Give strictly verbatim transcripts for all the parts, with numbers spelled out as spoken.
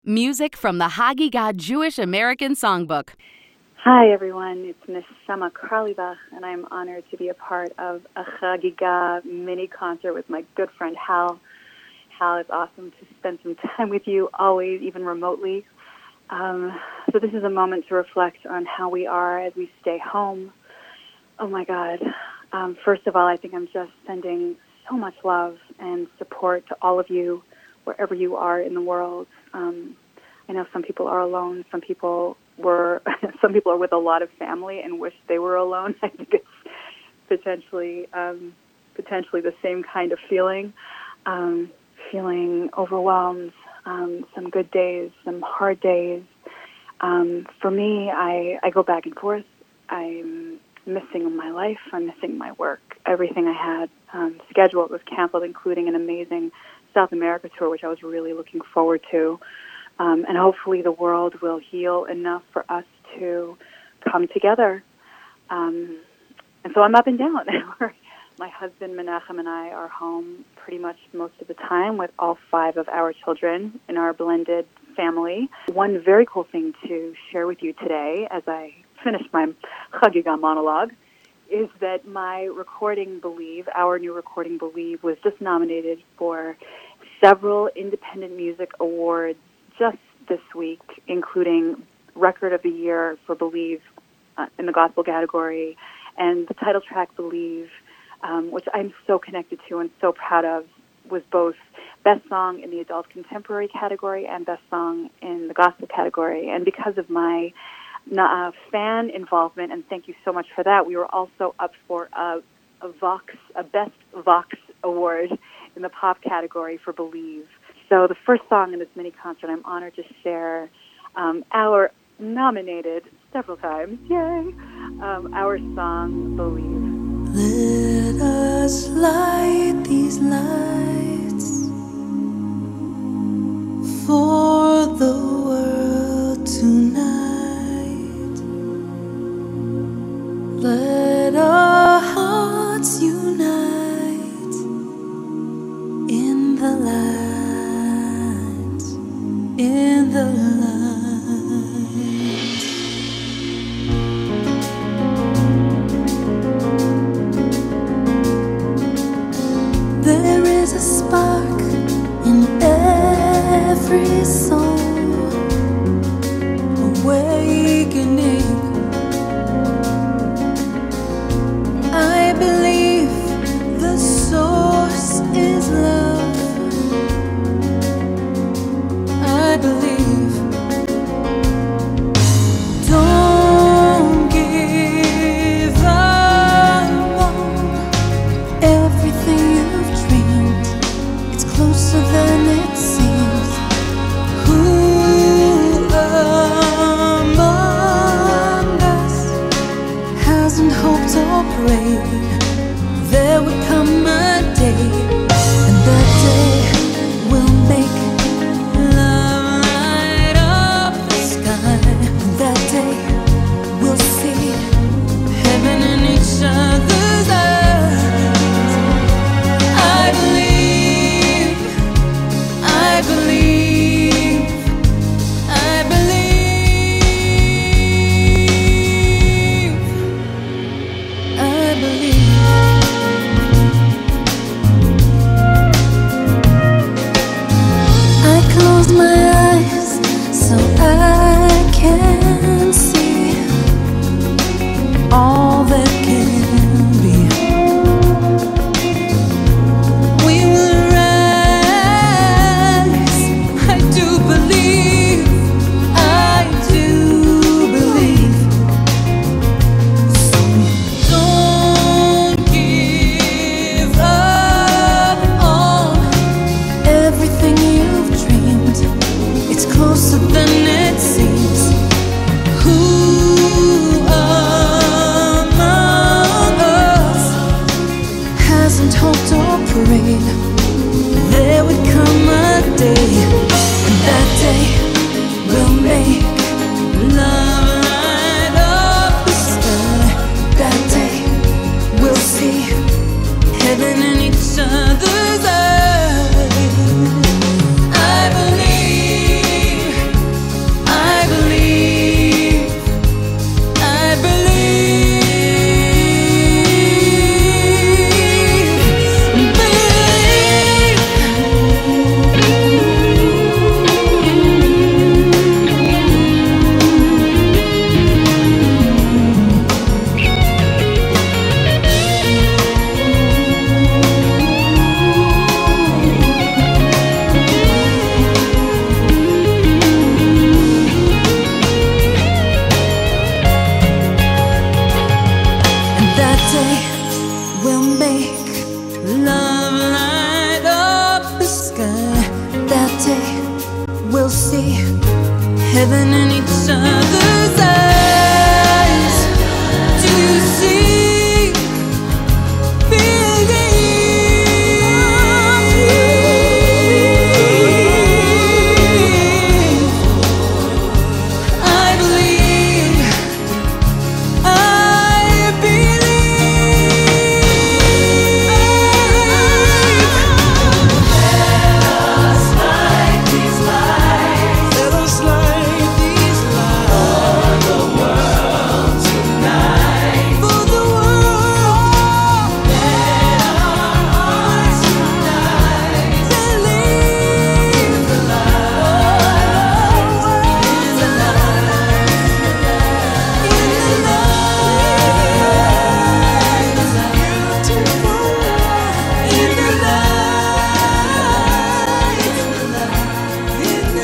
Music from the Hagigah Jewish American Songbook. Hi, everyone. It's Miss Shama Karlibach, and I'm honored to be a part of a Hagigah mini concert with my good friend Hal. Hal, it's awesome to spend some time with you, always, even remotely. Um, so this is a moment to reflect on how we are as we stay home. Oh, my God. Um, first of all, I think I'm just sending so much love and support to all of you, wherever you are in the world. Um, I know some people are alone. Some people were, some people are with a lot of family and wish they were alone. I think it's potentially, um, potentially the same kind of feeling, um, feeling overwhelmed. Um, some good days, some hard days. Um, for me, I, I go back and forth. I'm missing my life. I'm missing my work. Everything I had um, scheduled was canceled, including an amazing South America tour, which I was really looking forward to. Um, and hopefully the world will heal enough for us to come together. Um, and so I'm up and down. My husband, Menachem, and I are home pretty much most of the time with all five of our children in our blended family. One very cool thing to share with you today as I finish my Hagigah monologue is that my recording, Believe, our new recording, Believe, was just nominated for several independent music awards just this week, including Record of the Year for Believe uh, in the gospel category, and the title track, Believe, um, which I'm so connected to and so proud of, was both Best Song in the Adult Contemporary category and Best Song in the Gospel category. And because of my uh, fan involvement, and thank you so much for that, we were also up for a, a Vox, a Best Vox Award in the pop category for Believe. So the first song in this mini concert, I'm honored to share um, our nominated several times, yay, um, our song, Believe. Let us light these lights for the world tonight. Let our hearts unite in the light, in the light. There is a spark in every soul, awakening. I believe the source is love. I believe. Don't give up on everything you've dreamed. It's closer than it seems. Who am I? heaven in each other's eyes. Do you see? Believe. I believe. I believe. Let us light these lights. Let us light these lights for the world tonight. For the world. Let our hearts unite. Believe the light. In the light. In the light. Beautiful. In the light. In the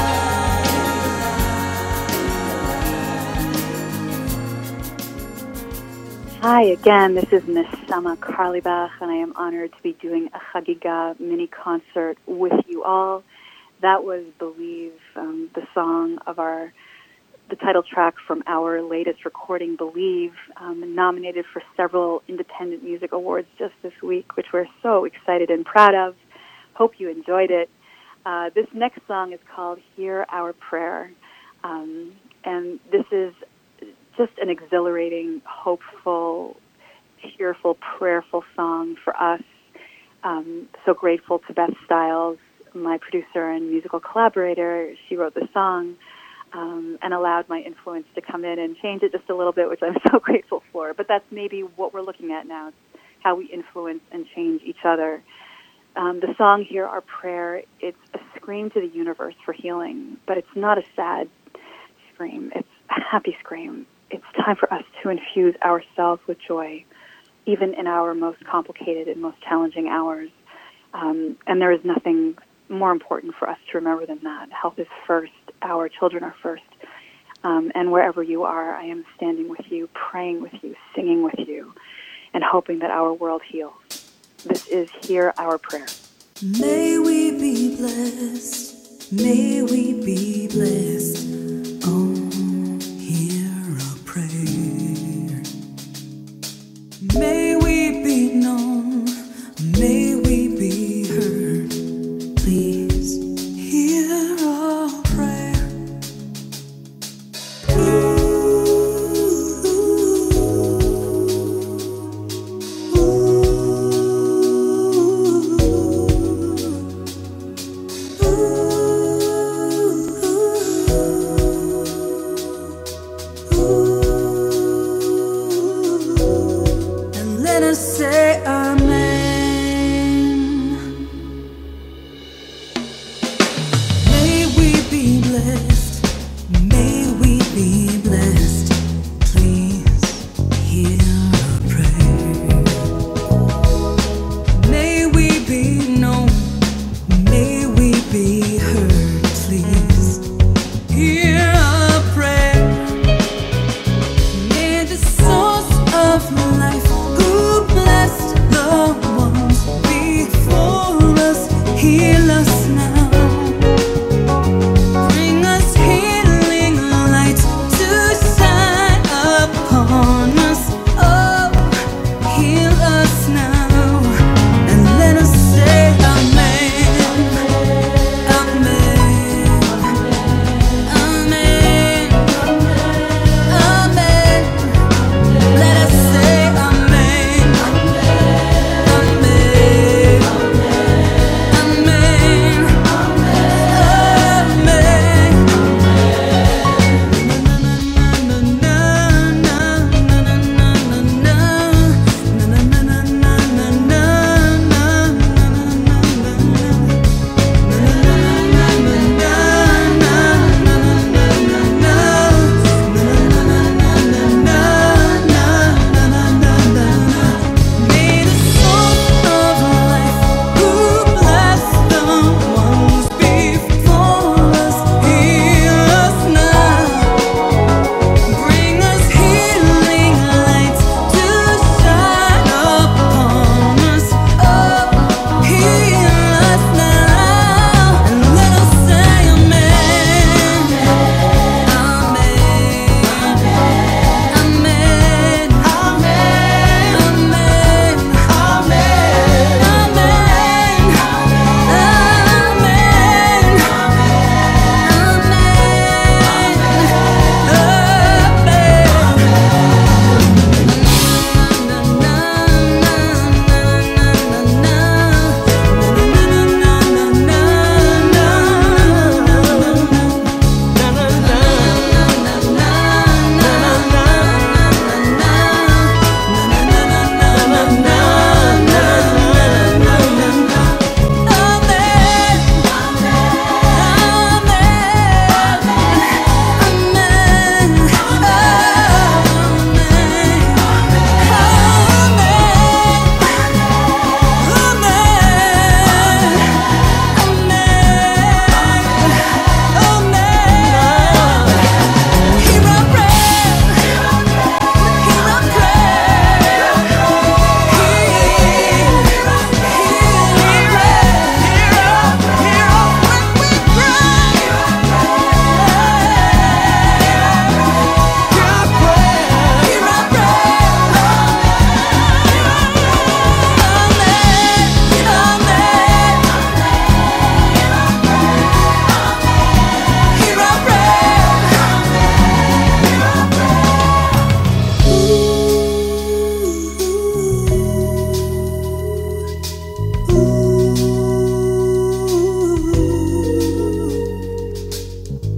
Hi again, this is Neshama Karlibach, and I am honored to be doing a Chagiga mini concert with you all. That was Believe, um, the song of our, the title track from our latest recording, Believe, um, nominated for several independent music awards just this week, which we're so excited and proud of. Hope you enjoyed it. Uh, this next song is called Hear Our Prayer, um, and this is just an exhilarating, hopeful, cheerful, prayerful song for us. Um, so grateful to Beth Stiles, my producer and musical collaborator. She wrote the song um, and allowed my influence to come in and change it just a little bit, which I'm so grateful for. But that's maybe what we're looking at now, how we influence and change each other. Um, the song Hear Our Prayer, it's a scream to the universe for healing, but it's not a sad scream. It's a happy scream. It's time for us to infuse ourselves with joy, even in our most complicated and most challenging hours. Um, and there is nothing more important for us to remember than that. Health is first. Our children are first. Um, and wherever you are, I am standing with you, praying with you, singing with you, and hoping that our world heals. This is Hear Our Prayer. May we be blessed, may we be blessed. Oh, hear our prayer. May we be known, may we be heard. Please hear our prayer. Ooh, ooh, ooh.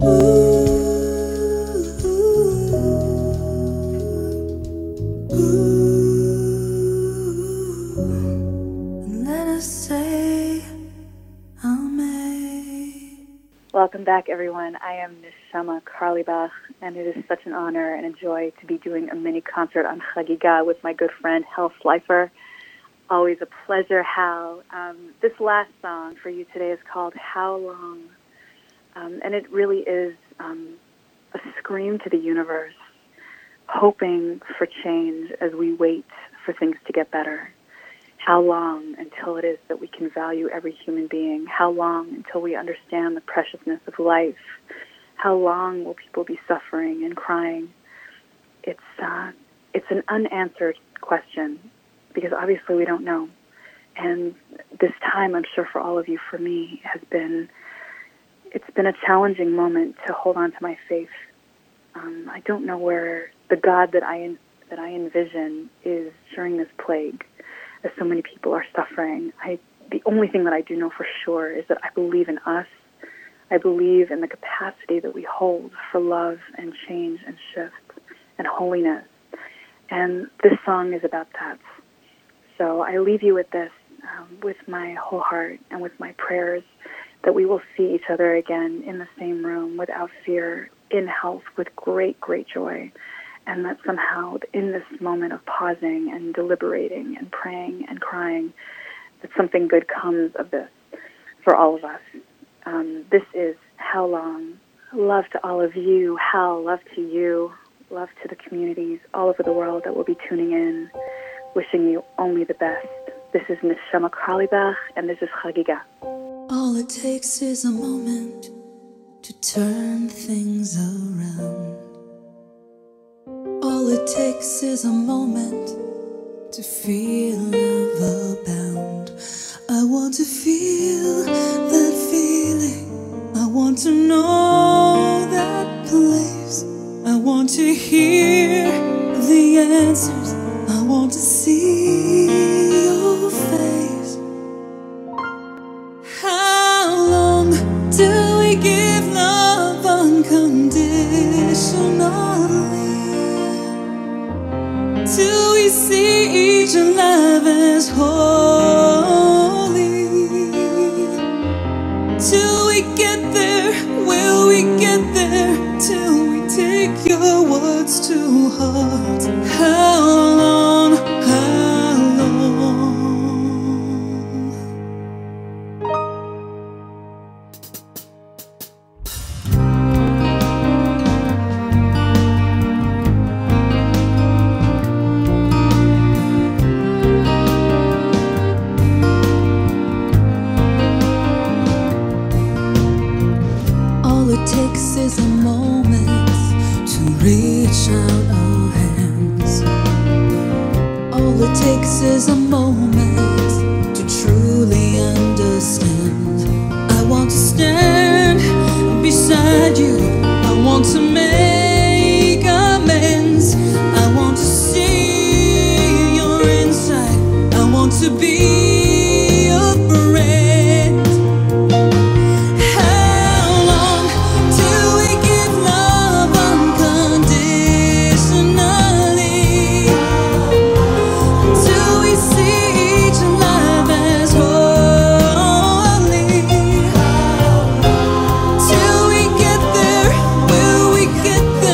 Welcome back, everyone. I am Neshama Karlibach, and it is such an honor and a joy to be doing a mini concert on Chagiga with my good friend Hal Slifer. Always a pleasure, Hal. Um, this last song for you today is called How Long? Um, and it really is um, a scream to the universe, hoping for change as we wait for things to get better. How long until it is that we can value every human being? How long until we understand the preciousness of life? How long will people be suffering and crying? It's uh, it's an unanswered question because obviously we don't know. And this time, I'm sure for all of you, for me, has been, it's been a challenging moment to hold on to my faith. Um, I don't know where the God that I that I envision is during this plague, as so many people are suffering. I, the only thing that I do know for sure is that I believe in us. I believe in the capacity that we hold for love and change and shift and holiness. And this song is about that. So I leave you with this, um, with my whole heart and with my prayers that we will see each other again in the same room without fear, in health, with great, great joy. And that somehow in this moment of pausing and deliberating and praying and crying, that something good comes of this for all of us. Um, this is How Long. Love to all of you. Hal, love to you. Love to the communities all over the world that will be tuning in. Wishing you only the best. This is Neshama Karlibach, and this is Chagiga. All it takes is a moment to turn things around. All it takes is a moment to feel love abound. I want to feel that feeling. I want to know that place. I want to hear the answers. I want to see your face. How long do we give love unconditionally? Till we see each love as holy. Till we get there, will we get there? Till we take your words to heart. How long, how long? All it takes is a moment to reach out our hands. All it takes is a moment to truly understand. I want to stand beside you. I want to make amends. I want to see your inside. I want to be your friend. Get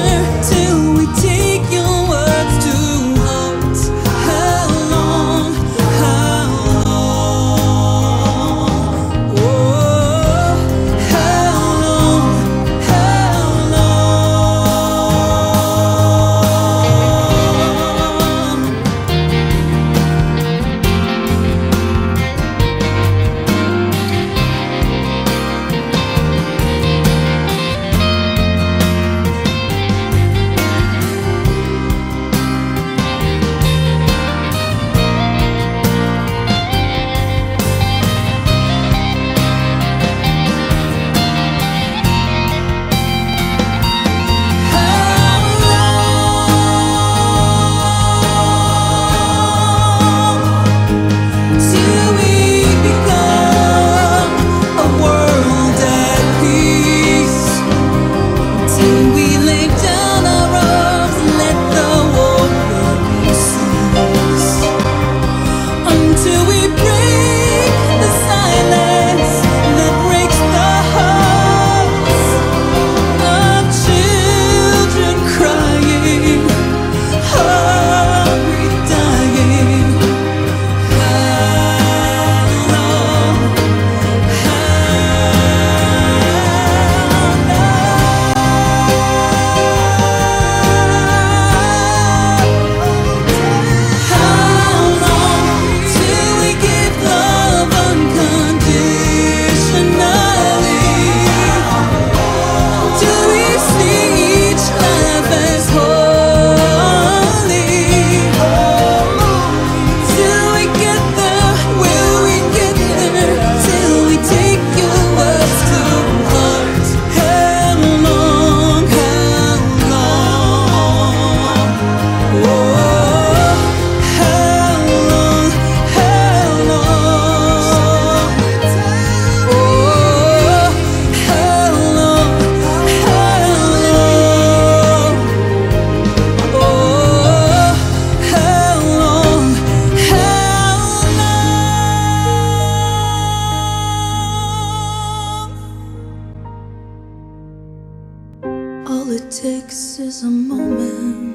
All it takes is a moment